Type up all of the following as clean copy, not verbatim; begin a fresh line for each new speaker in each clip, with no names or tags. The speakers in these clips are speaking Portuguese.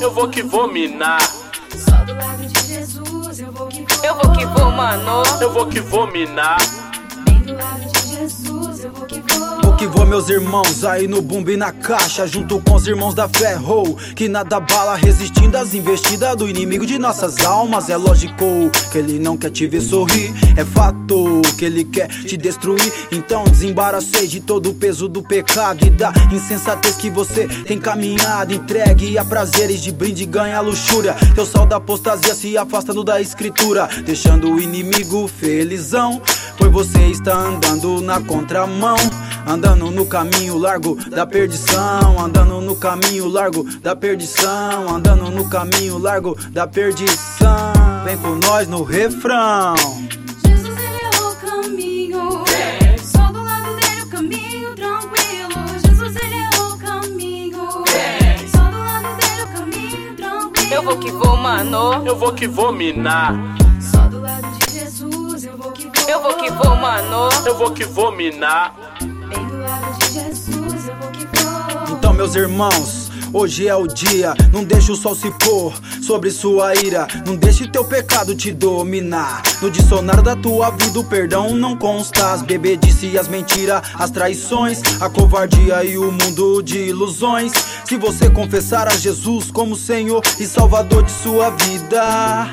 eu vou que vou minar.
Só do lado de Jesus eu vou que vou.
Eu vou que vou, mano.
Eu vou que vou minar.
Bem do lado de Jesus eu vou que vou.
Vou que vou, meus irmãos, aí no bumbo e na caixa, junto com os irmãos da fé, que nada bala, resistindo às investidas do inimigo de nossas almas. É lógico que ele não quer te ver sorrir, é fato que ele quer te destruir. Então desembaraceie de todo o peso do pecado e da insensatez que você tem caminhado. Entregue a prazeres de brinde, ganha luxúria. Teu sal da apostasia se afastando da escritura, deixando o inimigo felizão, pois você está andando na contramão, andando no caminho largo da perdição, andando no caminho largo da perdição, andando no caminho largo da perdição. Vem com nós no refrão.
Jesus, ele é o caminho. Só do lado dele o caminho tranquilo. Jesus, ele é o caminho. Só do lado dele o caminho tranquilo.
Eu vou que vou, mano.
Eu vou que vou minar.
Só do lado de Jesus eu vou que vou.
Eu vou que vou, mano.
Eu vou que vou minar.
Bem do lado de Jesus eu vou que vou.
Então, meus irmãos, hoje é o dia, não deixe o sol se pôr sobre sua ira, não deixe teu pecado te dominar. No dicionário da tua vida o perdão não consta, as bebedices e as mentiras, as traições, a covardia e o mundo de ilusões. Se você confessar a Jesus como Senhor e Salvador de sua vida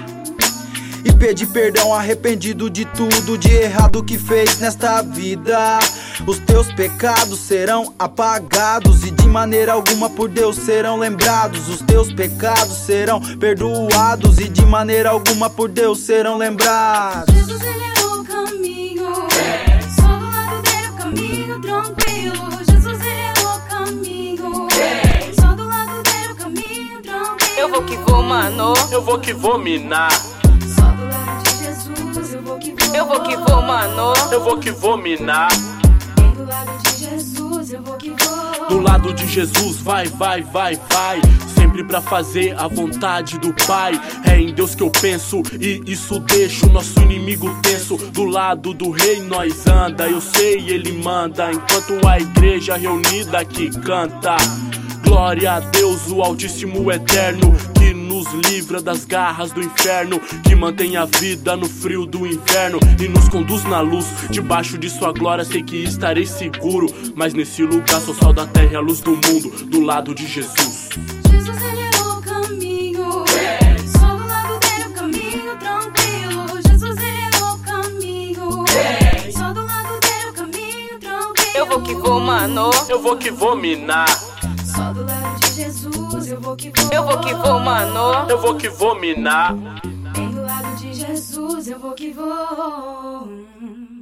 e pedir perdão arrependido de tudo de errado que fez nesta vida, os teus pecados serão apagados e de maneira alguma por Deus serão lembrados. Os teus pecados serão perdoados e de maneira alguma por Deus serão lembrados.
Jesus, ele é o caminho. Só do lado dele o caminho tranquilo. Jesus, ele é o caminho. Só do lado dele o caminho tranquilo.
Eu vou que vou, mano.
Eu vou que vou minar.
Só do lado de Jesus eu vou que vou.
Eu vou que vou, mano.
Eu vou que vou minar.
Bem do lado de Jesus eu vou que vou.
Do lado de Jesus, vai, vai, vai, vai. Sempre pra fazer a vontade do Pai. É em Deus que eu penso e isso deixa o nosso inimigo tenso. Do lado do rei nós anda, eu sei ele manda, enquanto a igreja reunida aqui canta. Glória a Deus, o Altíssimo Eterno, que nos livra das garras do inferno, que mantém a vida no frio do inverno e nos conduz na luz. Debaixo de sua glória sei que estarei seguro, mas nesse lugar sou sal da terra e a luz do mundo. Do lado de Jesus.
Jesus, ele é o caminho. Só do lado dele o caminho tranquilo. Jesus, ele é o caminho. Só do lado dele o caminho tranquilo.
Eu vou que vou, mano.
Eu vou que vou minar.
Só do lado de Jesus eu vou que vou.
Eu vou que vou, mano.
Eu vou que vou minar.
Bem do lado de Jesus eu vou que vou.